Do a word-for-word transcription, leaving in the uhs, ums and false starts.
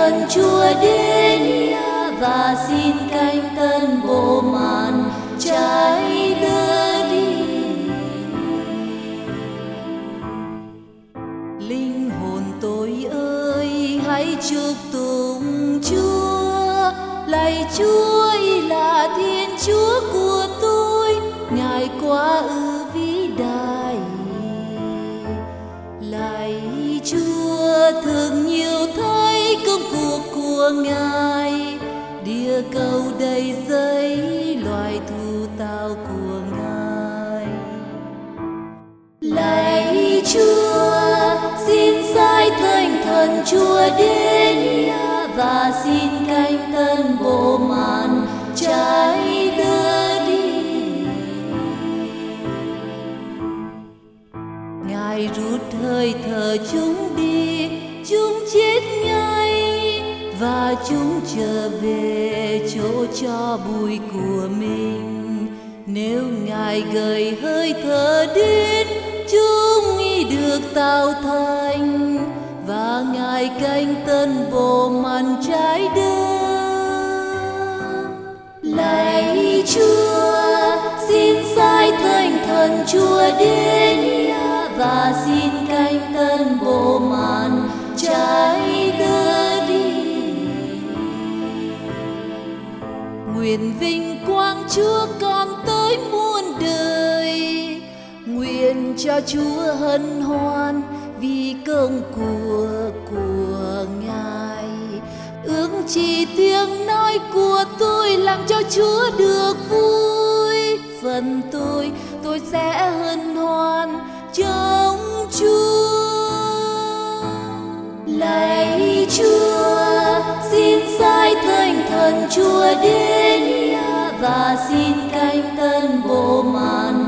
thần Chúa đến và xin canh tân bộ màn trái lứa đi. Linh hồn tôi ơi, hãy chúc tụng Chúa, lạy Chúa là Thiên Chúa của tôi, Ngài quá ư vĩ đại. Lạy Chúa, thường nhiều thấy công cuộc của Ngài, địa cầu đầy dẫy loài thú tạo của Ngài. Lạy Chúa, xin sai Thánh Thần Chúa đến và xin canh tân bộ màn trái lứa đi. Ngài rút hơi thở chúng đi, chúng chết ngay và chúng trở về chỗ cho bụi của mình. Nếu Ngài gửi hơi thở đến, chúng được tạo thành và Ngài canh tân bộ màn trái đất. Lạy Chúa, xin sai Thánh Thần Chúa đến và xin canh tân bộ màn trái lứa đi. Nguyện vinh quang Chúa còn tới muôn đời, nguyện cho Chúa hân hoan vì công của của Ngài. Ước chỉ tiếng nói của tôi làm cho Chúa được vui. Phần tôi, tôi sẽ hân hoan trong Chúa. Lạy Chúa, xin sai Thánh Thần Chúa đến và xin canh tân bộ màn